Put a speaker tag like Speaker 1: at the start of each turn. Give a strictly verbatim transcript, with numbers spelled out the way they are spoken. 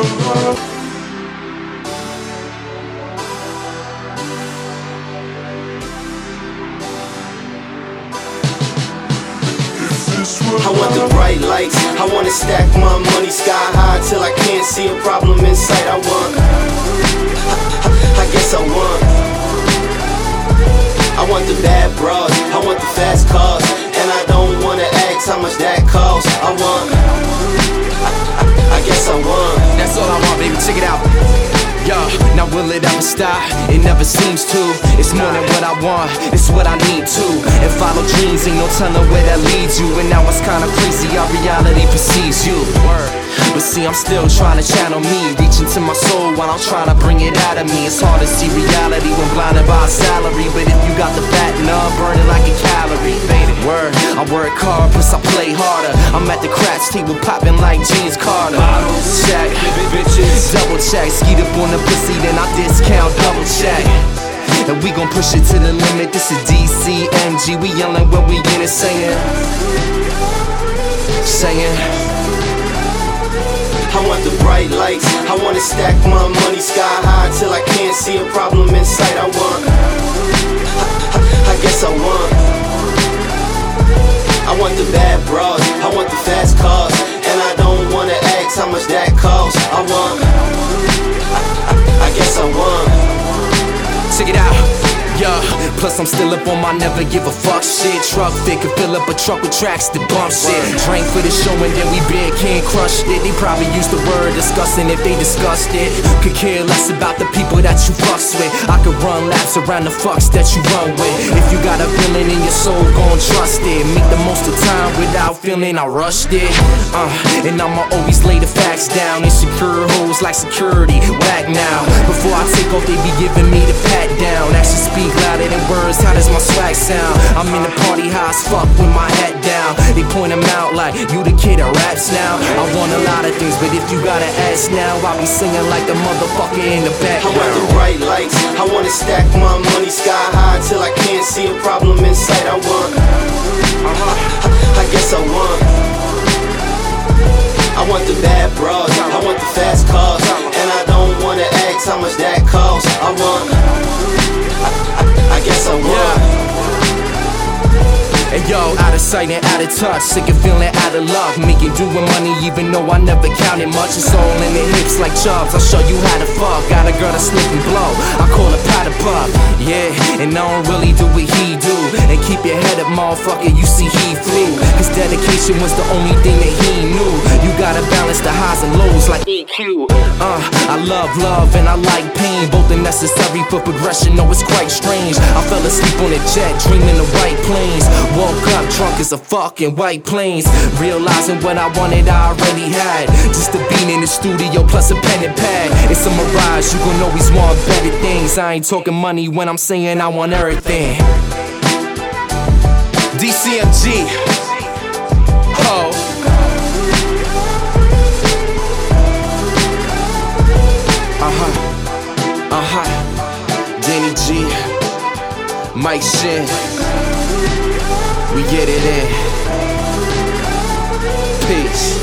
Speaker 1: I want the bright lights, I wanna stack my money sky high till I can't see a problem in sight. I want, I, I guess I want I want the bad bras, I want the fast cars, and I don't wanna ask how much that costs. I want, I, I, I guess I want.
Speaker 2: That's all I want, baby, check it out. Yo, now will it ever stop? It never seems to. It's more than what I want, it's what I need to. And follow dreams, ain't no telling where that leads you. And now it's kinda crazy how reality precedes you. But see, I'm still trying to channel me, reaching to my soul while I'm trying to bring it out of me. It's hard to see reality when blinded by a salary, but if you got the fat nub burning like a calorie, word, I work hard, plus I play harder. I'm at the craps table popping like James Carter. Check, bitches, double check, skeet up on the pussy, then I discount, double check. And we gon' push it to the limit. This is D C M G, we yelling when we in it, saying, saying.
Speaker 1: I want the bright lights, I wanna stack my money sky high till I can't see a problem in sight. I want, I, I, I guess I want I want the bad bras, I want the fast cars, and I don't wanna ask how much that costs. I want, I, I, I guess I want.
Speaker 2: Check it out. Yeah, plus I'm still up on my never give a fuck shit. Truck fit can fill up a truck with tracks to bump shit. Drank for the show and then we big can't crush it. They probably used the word disgusting if they discussed it. Could care less about the people that you fucks with. I could run laps around the fucks that you run with. If you got a feeling in your soul, gon' trust it. Make the most of time without feeling I rushed it. Uh, and I'ma always lay the facts down. Insecure hoes like security, whack now. Before I take off, they be giving me the pat down. Actually speak louder than words, how does my swag sound? I'm in the party high as fuck with my hat down. They point them out like, you the kid that raps now. I want a lot of things, but if you gotta ask now, I'll be singing like the motherfucker in the background.
Speaker 1: I want the bright lights, I wanna stack my money sky high till I can't see a problem in sight. I want, uh-huh, I, I guess I want I want the bad bras, I want the fast cars, and I don't wanna ask how much that costs. I want, I, I, I guess I want.
Speaker 2: And yo, out of sight and out of touch, sick of feeling out of luck, making do with money even though I never counted much. It's all in the hips like Chubbs, I'll show you how to fuck. Got a girl to slip and blow, I call her powder puff. Yeah, and I don't really do what he do. And keep your head up, motherfucker, you see he flew. His dedication was the only thing that he knew. You gotta balance the highs and lows like E Q. Uh, I love love and I like pain, both are necessary for progression, no it's quite strange. I fell asleep on a jet, dreaming of white planes. Woke up drunk as a fucking white plains, realizing what I wanted I already had. Just a beat in the studio plus a pen and pad. It's a mirage, you gon' always want better things. I ain't talking money when I'm saying I want everything. D C M G, oh. Uh-huh, uh-huh, Danny G, Mike Shin. We get it in. Peace.